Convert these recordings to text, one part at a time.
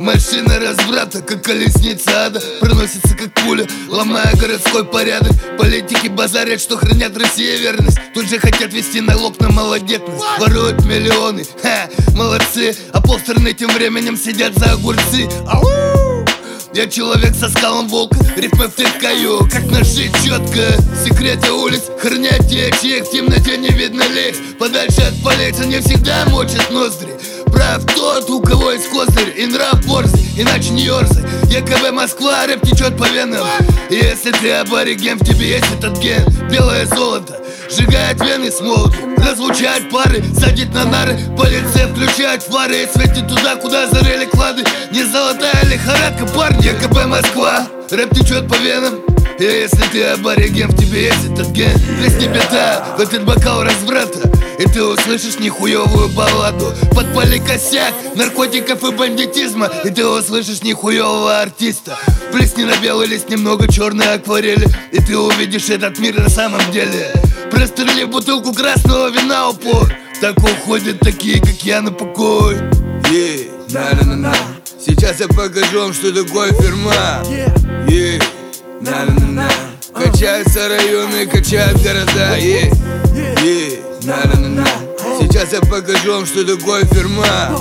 Машина разврата, как колесница ада, проносится как пуля, ломая городской порядок. Политики базарят, что хранят России верность, тут же хотят вести налог на малодетность. Воруют миллионы, молодцы, а полстраны тем временем сидят за огурцы. Я человек со скалом волка, рифмы втыкаю, как ножи четко. В секрете улиц хранят те, чьих в темноте не видно лиц. Подальше от полиции не всегда мочат ноздри. Прав тот, у кого есть козырь и нрав борзый, иначе не ерзай. ЕКБ Москва, рэп течет по венам. И если ты абориген, в тебе есть этот ген. Белое золото сжигает вены с молотом, разлучает пары, садит на нары. Полиция включает фары и светит туда, куда зарыли клады. Не золотая лихорадка, парни. ЕКБ Москва, рэп течет по венам. И если ты абориген, в тебе есть этот ген. Плесни беда в этот бокал разврата, и ты услышишь нихуевую балладу. Подпали косяк наркотиков и бандитизма, и ты услышишь нихуевого артиста. Плесни на белый лист немного черной акварели, и ты увидишь этот мир на самом деле. Прострели бутылку красного вина упор, так уходят такие, как я, на покой. На-на-на-на. Сейчас я покажу вам, что такое фирма. На-на-на-на. Качаются районы, качают города. На-на-на-на. Сейчас я покажу вам, что такое фирма.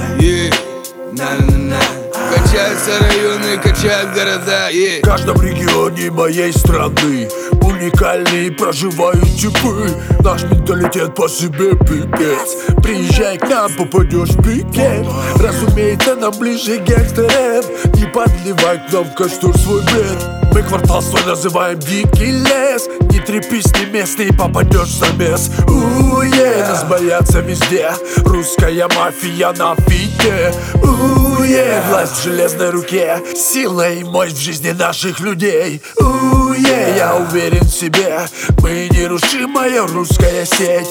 На-на-на-на. Качаются районы, качают города. В каждом регионе моей страны уникальные проживают типы. Наш менталитет по себе пипец. Приезжай к нам, попадешь в пикет. Разумеется, нам ближе гангстер. Не подливай к нам в костер свой бред. Мы квартал свой называем дикий лес. Не трепись, не местный, попадешь в замес. Нас боятся везде. Русская мафия на фите. Власть в железной руке, сила и мощь в жизни наших людей. Я уверен в себе, мы нерушимая русская сеть.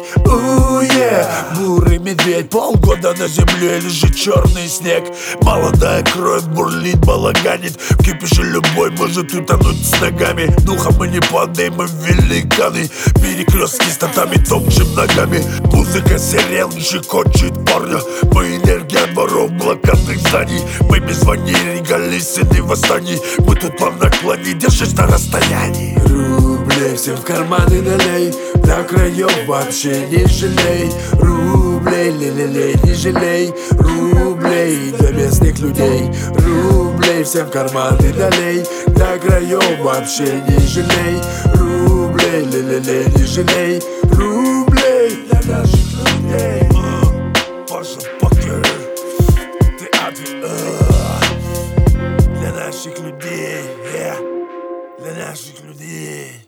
Бурый медведь, полгода на земле лежит черный снег. Молодая кровь бурлит, балаганит, в кипише любой может утонуть с ногами. Духом мы не падаем, мы великаны. Перекрестки с татами топчем ногами. Музыка сирен щекочет парня. Мы энергия от воров, блокадных зданий. Мы без ванни, регалий, сыны восстаний. Мы тут вам наклони, держись на расстоянии. Рублей всем в карманы налей, до краев вообще не жалей. Рублей, лей-лей-лей, не жалей. Рублей для местных людей. Рублей всем в карманы налей, до краев вообще не жалей. Рублей, лей-лей-лей, не жалей. Рублей для наших людей. Для наших людей, для наших людей.